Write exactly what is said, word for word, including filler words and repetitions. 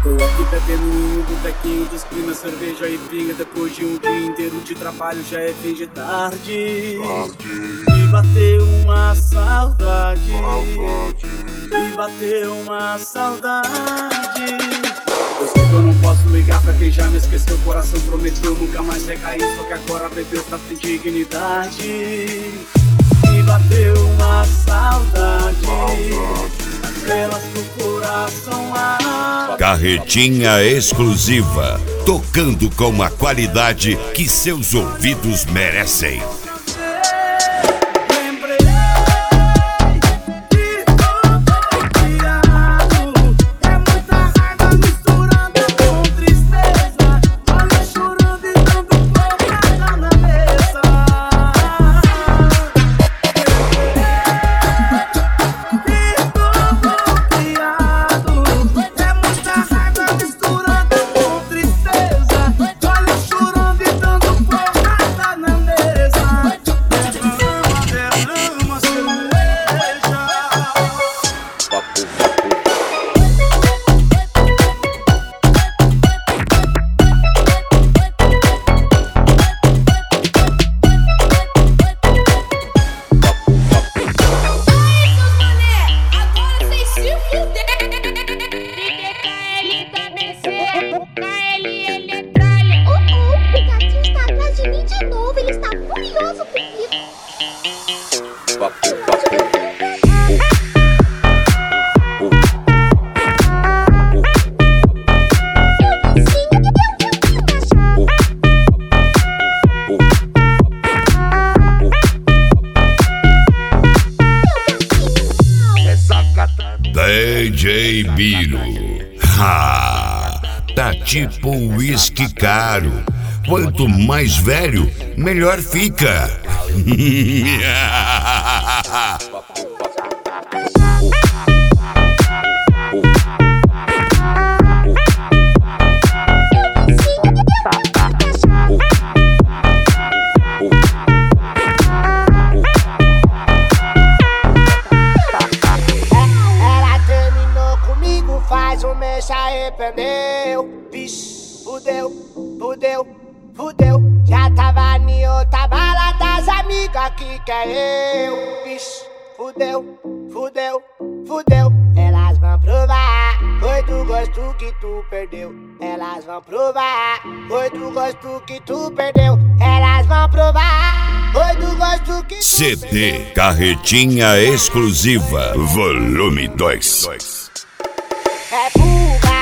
Tô aqui bebendo um botequinho dos climas, cerveja e pinga. Depois de um dia inteiro de trabalho já é fim de tarde. Me bateu uma saudade, me bateu uma saudade. Eu sei que eu não posso ligar pra quem já me esqueceu. O coração prometeu nunca mais recair, só que agora bebeu tá sem dignidade. Me bateu uma saudade, estrelas do coração. Carretinha exclusiva, tocando com a qualidade que seus ouvidos merecem. D J Biro, ah, tá tipo uísque caro. Quanto mais velho, melhor fica. Se arrependeu, bicho, fudeu, fudeu, fudeu. Já tava em outra bala das amigas que quer eu, bicho, fudeu, fudeu, fudeu. Elas vão provar, foi do gosto que tu perdeu. Elas vão provar, foi do gosto que tu perdeu. Elas vão provar, foi do gosto que tu C D Carretinha exclusiva, volume dois. É fuga.